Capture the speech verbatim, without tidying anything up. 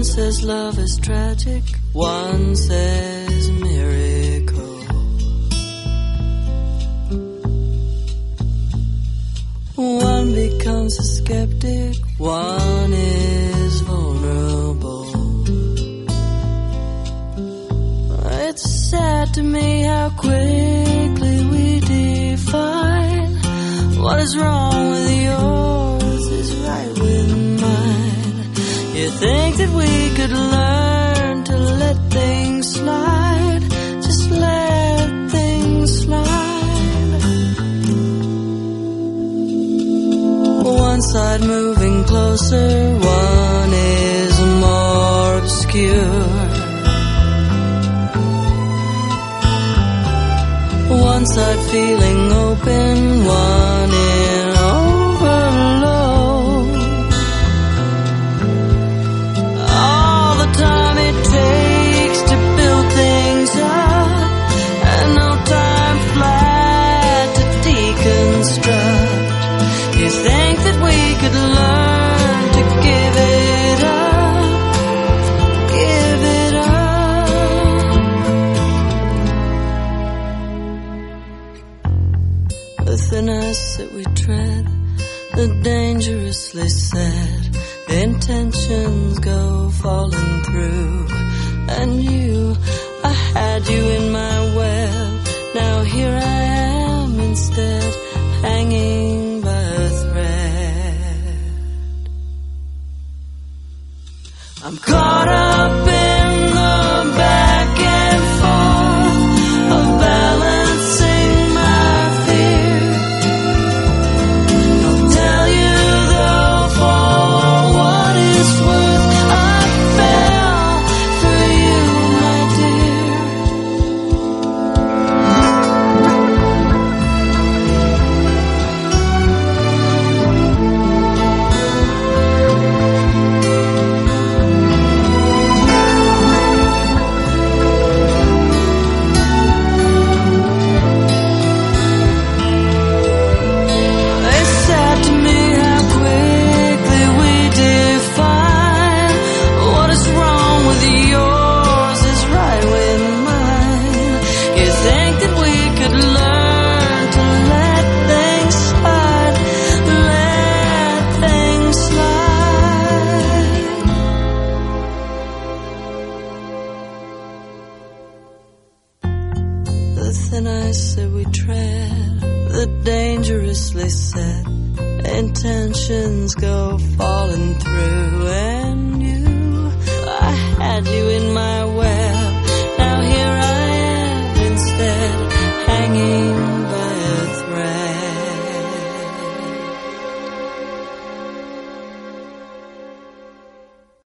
says love is tragic, one says miracle. One becomes a skeptic, one is vulnerable. It's sad to me how quickly we define what is wrong with yours is right with mine. You think that we could learn to let things slide, just let things slide. One side moving closer, one is more obscure. One side feeling open, one in overload. All the time it takes to build things up, and no time flat to deconstruct. You think that we could learn to give it up, give it up. The thin ice that we tread, the dangerously sad intentions go falling through. And you, I had you in my web, now here I am instead, hanging by a thread. I'm caught up in the back and forth of balancing my fear. I'll tell you though, for what it's worth, I fell for you, my dear. It's sad to me how quickly we define what is wrong with yours is right with mine. You think that we could learn to let things slide, let things slide. The thin ice that we tread, the dangerously set intentions go falling through. And you, I had you in my